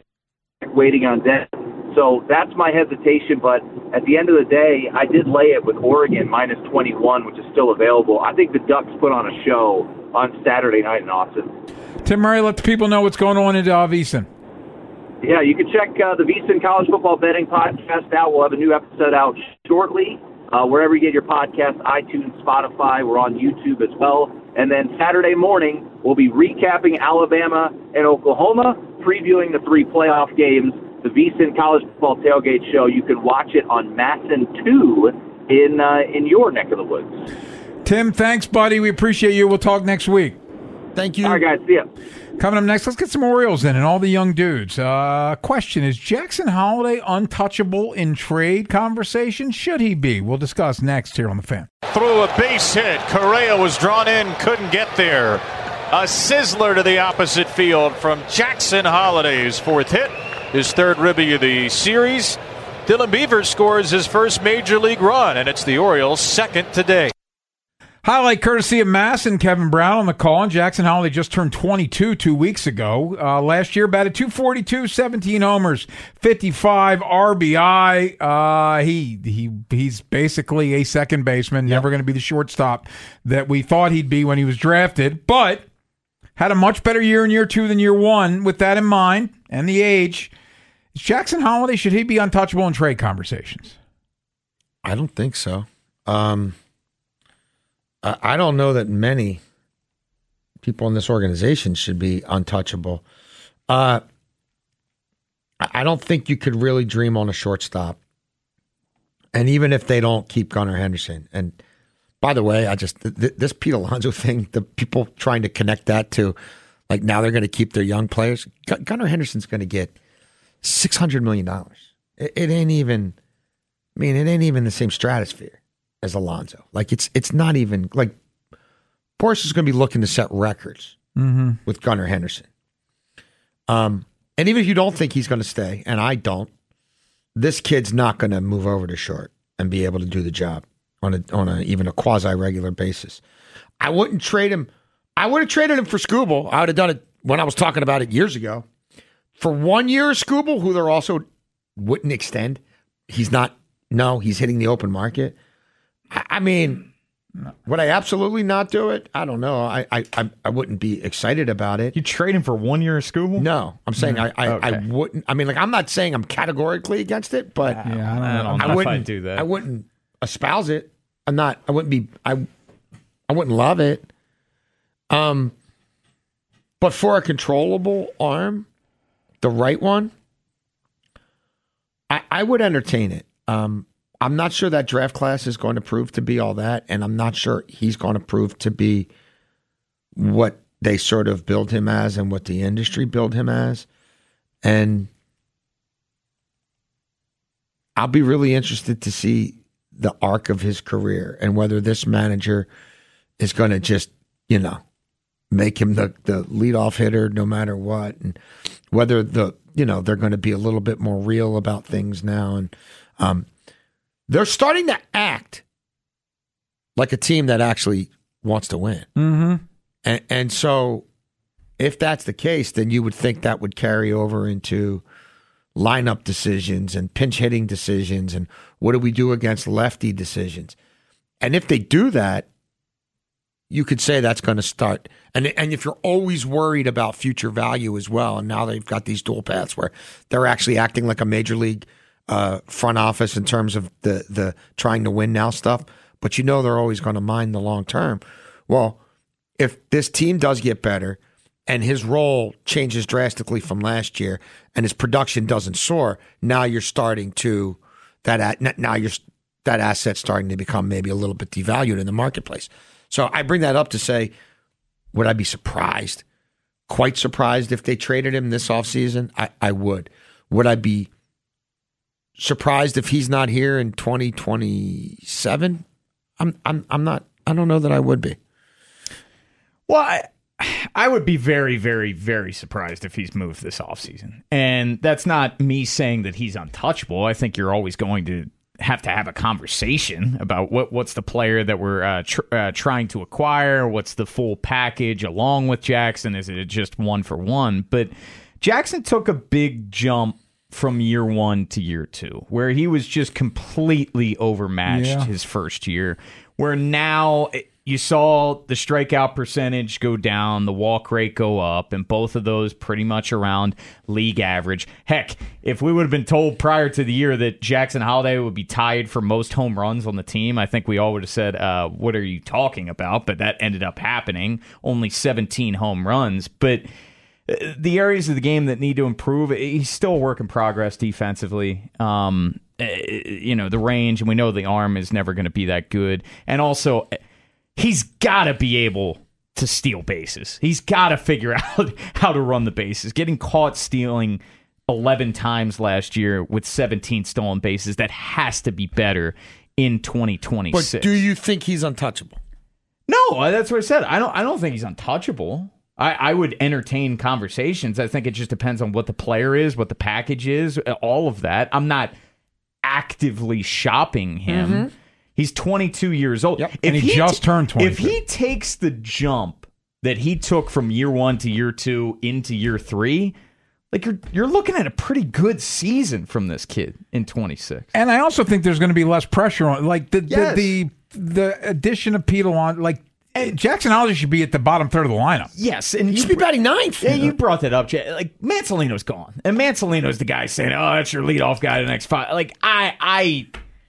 M: waiting on deck. So that's my hesitation, but at the end of the day, I did lay it with Oregon minus twenty-one, which is still available. I think the Ducks put on a show on Saturday night in Austin.
G: Tim Murray, let the people know what's going on in uh, VSiN.
M: Yeah, you can check uh, the VSiN College Football Betting Podcast out. We'll have a new episode out shortly. Uh, wherever you get your podcasts, iTunes, Spotify. We're on YouTube as well. And then Saturday morning, we'll be recapping Alabama and Oklahoma, previewing the three playoff games. The VSiN College Football Tailgate Show. You can watch it on Masson two in uh, in your neck of the woods.
G: Tim, thanks, buddy. We appreciate you. We'll talk next week.
H: Thank you.
M: All right, guys. See ya.
G: Coming up next, let's get some Orioles in and all the young dudes. Uh, question, is Jackson Holliday untouchable in trade conversation? Should he be? We'll discuss next here on The Fan.
N: Through a base hit. Correa was drawn in, couldn't get there. A sizzler to the opposite field from Jackson Holliday's fourth hit. His third ribby of the series. Dylan Beavers scores his first major league run, and it's the Orioles' second today.
G: Highlight courtesy of Mass and Kevin Brown on the call. And Jackson Holliday just turned twenty-two two weeks ago. Uh, last year, batted two forty-two, seventeen homers, fifty-five R B I. Uh, he he he's basically a second baseman, yep. Never going to be the shortstop that we thought he'd be when he was drafted. But had a much better year in year two than year one. With that in mind, and the age, is Jackson Holliday, should he be untouchable in trade conversations?
H: I don't think so. Um, I don't know that many people in this organization should be untouchable. Uh, I don't think you could really dream on a shortstop. And even if they don't keep Gunnar Henderson, and by the way, I just th- this Pete Alonso thing, the people trying to connect that to, like now they're going to keep their young players. Gu- Gunnar Henderson's going to get six hundred million dollars. It, it ain't even, I mean, it ain't even the same stratosphere as Alonso. Like it's it's not even like Boris is going to be looking to set records
G: mm-hmm.
H: with Gunnar Henderson. Um, and even if you don't think he's going to stay, and I don't, this kid's not going to move over to short and be able to do the job on a on a even a quasi regular basis. I wouldn't trade him. I would have traded him for Skubal. I would have done it when I was talking about it years ago. For one year, Skubal, who they're also wouldn't extend. He's not. No, he's hitting the open market. I, I mean. Would I absolutely not do it? I don't know. I, I I wouldn't be excited about it.
I: You trade him for one year of Skubal?
H: No, I'm saying
I: Mm,
H: I I,
I: okay.
H: I wouldn't. I mean, like I'm not saying I'm categorically against it, but
I: Yeah, I don't know. I don't know if I'd do that.
H: I wouldn't espouse it. I'm not. I wouldn't be. I I wouldn't love it. Um, but for a controllable arm, the right one, I I would entertain it. Um. I'm not sure that draft class is going to prove to be all that, and I'm not sure he's going to prove to be what they sort of build him as and what the industry build him as. And I'll be really interested to see the arc of his career and whether this manager is going to just, you know, make him the, the leadoff hitter no matter what, and whether the, you know, they're going to be a little bit more real about things now. And, um, they're starting to act like a team that actually wants to win.
G: Mm-hmm.
H: And, and so if that's the case, then you would think that would carry over into lineup decisions and pinch hitting decisions and what do we do against lefty decisions. And if they do that, you could say that's going to start. And, and if you're always worried about future value as well, and now they've got these dual paths where they're actually acting like a major league Uh, front office in terms of the the trying to win now stuff, but you know they're always going to mind the long term. Well, if this team does get better and his role changes drastically from last year and his production doesn't soar, now you're starting to that now you're that asset's starting to become maybe a little bit devalued in the marketplace. So I bring that up to say, would I be surprised? Quite surprised if they traded him this offseason? I, I would. Would I be surprised if he's not here in twenty twenty-seven? I'm I'm I'm not I don't know that I would be.
I: Well, I, I would be very, very, very surprised if he's moved this offseason. And that's not me saying that he's untouchable. I think you're always going to have to have a conversation about what what's the player that we're uh, tr- uh, trying to acquire, what's the full package along with Jackson, is it just one for one? But Jackson took a big jump from year one to year two, where he was just completely overmatched
G: Yeah.
I: his first year, where now you saw the strikeout percentage go down, the walk rate go up, and both of those pretty much around league average. Heck, if we would have been told prior to the year that Jackson Holliday would be tied for most home runs on the team, I think we all would have said, uh, what are you talking about? But that ended up happening, only seventeen home runs. But the areas of the game that need to improve, he's still a work in progress defensively. Um, you know, the range, and we know the arm is never going to be that good. And also, he's got to be able to steal bases. He's got to figure out how to run the bases. Getting caught stealing eleven times last year with seventeen stolen bases, that has to be better in twenty twenty-six.
H: But do you think he's untouchable?
I: No, that's what I said. I don't. I don't think he's untouchable. I, I would entertain conversations. I think it just depends on what the player is, what the package is, all of that. I'm not actively shopping him.
G: Mm-hmm.
I: He's twenty-two years old.
G: Yep. And he just turned twenty-two.
I: If he takes the jump that he took from year one to year two into year three, like you're you're looking at a pretty good season from this kid in twenty-six.
G: And I also think there's going to be less pressure on, like the
I: Yes.
G: the, the the addition of Pete Alonso. Like Jackson Holliday should be at the bottom third of the lineup.
I: Yes, and
H: He should be batting ninth.
I: Yeah, you brought that up, Jay. Like Mancelino's gone, and Mancelino's the guy saying, "Oh, that's your leadoff guy the next five." Like I, I,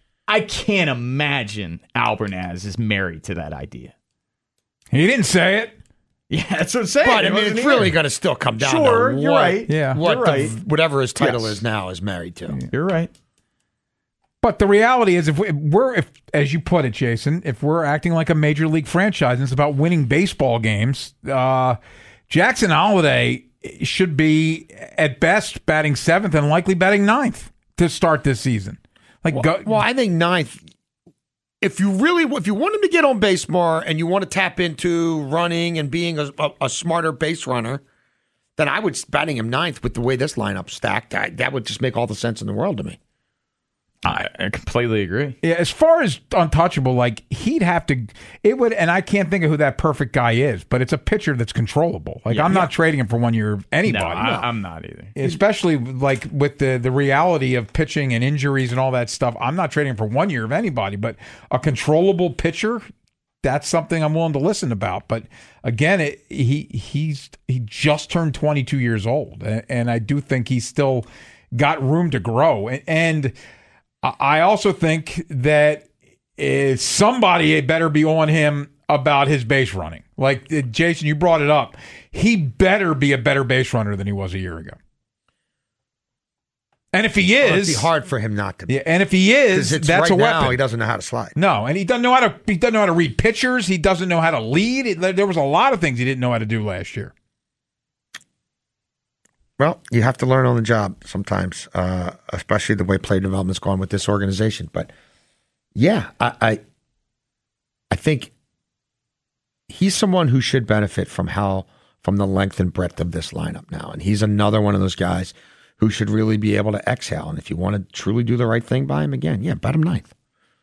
I: I can't imagine Albernaz is married to that idea.
G: He didn't say it.
I: Yeah, that's what I'm saying.
H: But I
I: It
H: mean,
I: wasn't
H: it's really
I: here.
H: going to still come down
I: Sure,
H: to
I: you're
H: what,
I: right.
G: Yeah.
H: what
I: You're
H: the-
I: right.
H: whatever his title
G: Yes.
H: is now is married to.
I: You're right.
G: But the reality is, if we- if we're, if as you put it, Jason, if we're acting like a major league franchise and it's about winning baseball games, uh, Jackson Holliday should be at best batting seventh and likely batting ninth to start this season. Like,
H: Well,
G: go,
H: well, I think ninth. If you really, if you want him to get on base more and you want to tap into running and being a, a, a smarter base runner, then I would batting him ninth with the way this lineup's stacked. I, that would just make all the sense in the world to me.
I: I, I completely agree.
G: yeah, as far as untouchable, like he'd have to, it would, and I can't think of who that perfect guy is, but it's a pitcher that's controllable. Like
I: Yeah.
G: I'm
I: Yeah.
G: not trading him for one year of anybody.
I: No, I, I'm not either.
G: Especially like with the, the reality of pitching and injuries and all that stuff. I'm not trading for one year of anybody, but a controllable pitcher, that's something I'm willing to listen about. But again, it, he he's he just turned twenty-two years old, and, and I do think he's still got room to grow. And, and I also think that uh, somebody better be on him about his base running. Like uh, Jason, you brought it up. He better be a better base runner than he was a year ago. And if he
H: Well,
G: is,
H: it'd be hard for him not to be.
G: yeah, and if he is,
H: 'Cause it's
G: that's
H: right
G: a weapon.
H: now, he doesn't know how to slide.
G: No, and he doesn't know how to. He doesn't know how to read pitchers. He doesn't know how to lead. It, there was a lot of things he didn't know how to do last year.
H: Well, you have to learn on the job sometimes, uh, especially the way play development's gone with this organization. But yeah, I, I, I think he's someone who should benefit from how from the length and breadth of this lineup now, and he's another one of those guys who should really be able to exhale. And if you want to truly do the right thing by him again, yeah, bet him ninth.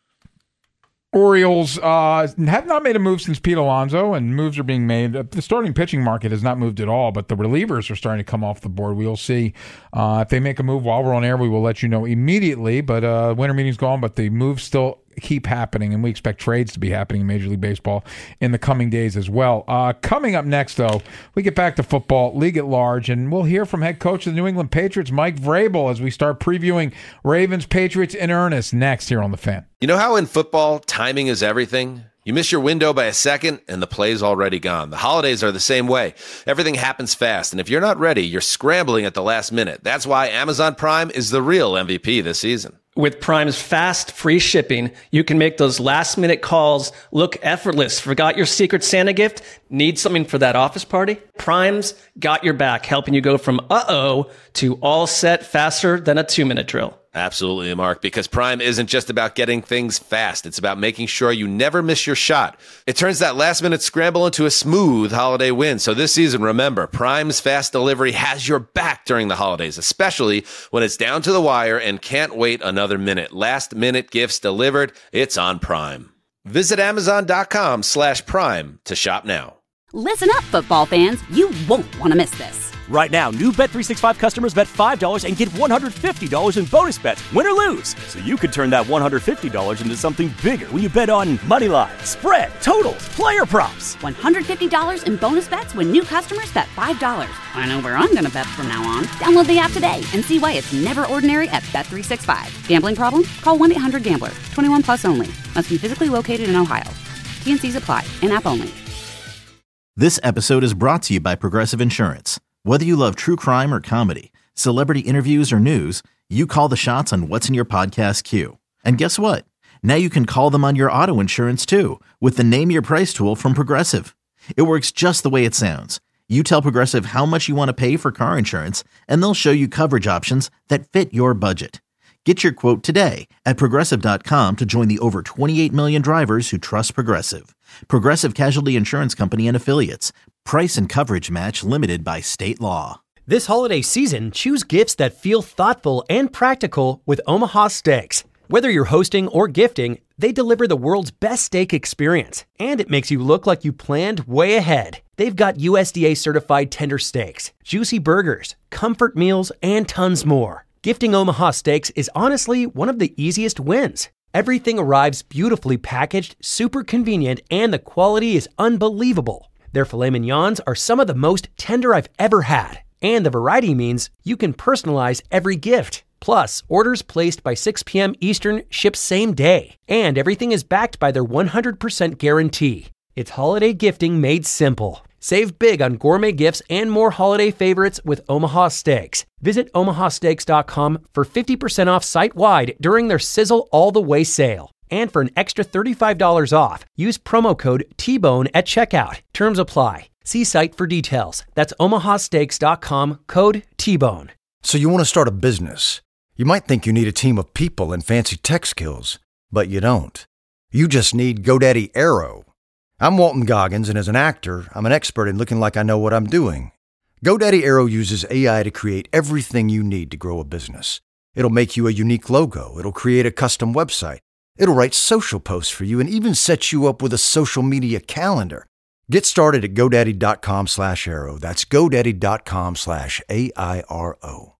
G: Orioles uh, have not made a move since Pete Alonso, and moves are being made. The starting pitching market has not moved at all, but the relievers are starting to come off the board. We'll see uh, if they make a move while we're on air. We will let you know immediately. But uh, winter meeting's gone, but the moves still keep happening, and we expect trades to be happening in Major League Baseball in the coming days as well. Uh, coming up next, though, we get back to football, league at large, and we'll hear from head coach of the New England Patriots, Mike Vrabel, as we start previewing Ravens Patriots in earnest next here on The Fan.
A: You know how in football, timing is everything? You miss your window by a second, and the play's already gone. The holidays are the same way. Everything happens fast, and if you're not ready, you're scrambling at the last minute. That's why Amazon Prime is the real M V P this season.
B: With Prime's fast, free shipping, you can make those last-minute calls look effortless. Forgot your Secret Santa gift? Need something for that office party? Prime's got your back, helping you go from uh-oh to all set faster than a two-minute drill.
A: Absolutely, Mark, because Prime isn't just about getting things fast. It's about making sure you never miss your shot. It turns that last-minute scramble into a smooth holiday win. So this season, remember, Prime's fast delivery has your back during the holidays, especially when it's down to the wire and can't wait another minute. Last-minute gifts delivered, it's on Prime. Visit Amazon.com slash Prime to shop now.
C: Listen up, football fans. You won't want to miss this.
D: Right now, new Bet three sixty-five customers bet five dollars and get one hundred fifty dollars in bonus bets, win or lose. So you could turn that one hundred fifty dollars into something bigger when you bet on money lines, spread, totals, player props.
C: one hundred fifty dollars in bonus bets when new customers bet five dollars. I know where I'm going to bet from now on. Download the app today and see why it's never ordinary at Bet three sixty-five. Gambling problem? Call one eight hundred gambler. twenty-one plus only. Must be physically located in Ohio. T N Cs apply. In-app only.
E: This episode is brought to you by Progressive Insurance. Whether you love true crime or comedy, celebrity interviews or news, you call the shots on what's in your podcast queue. And guess what? Now you can call them on your auto insurance too with the Name Your Price tool from Progressive. It works just the way it sounds. You tell Progressive how much you want to pay for car insurance, and they'll show you coverage options that fit your budget. Get your quote today at Progressive dot com to join the over twenty-eight million drivers who trust Progressive. Progressive Casualty Insurance Company and Affiliates. Price and coverage match limited by state law.
K: This holiday season, choose gifts that feel thoughtful and practical with Omaha Steaks. Whether you're hosting or gifting, they deliver the world's best steak experience, and it makes you look like you planned way ahead. They've got U S D A certified tender steaks, juicy burgers, comfort meals, and tons more. Gifting Omaha Steaks is honestly one of the easiest wins. Everything arrives beautifully packaged, super convenient, and the quality is unbelievable. Their filet mignons are some of the most tender I've ever had, and the variety means you can personalize every gift. Plus, orders placed by six p.m. Eastern ship same day, and everything is backed by their one hundred percent guarantee. It's holiday gifting made simple. Save big on gourmet gifts and more holiday favorites with Omaha Steaks. Visit omaha steaks dot com for fifty percent off site-wide during their Sizzle All the Way sale. And for an extra thirty-five dollars off, use promo code T-Bone at checkout. Terms apply. See site for details. That's omaha steaks dot com, code T-Bone.
O: So you want to start a business. You might think you need a team of people and fancy tech skills, but you don't. You just need GoDaddy Aero. I'm Walton Goggins, and as an actor, I'm an expert in looking like I know what I'm doing. GoDaddy Aero uses A I to create everything you need to grow a business. It'll make you a unique logo. It'll create a custom website. It'll write social posts for you and even set you up with a social media calendar. Get started at GoDaddy.com slash Aero. That's GoDaddy.com slash A I R O.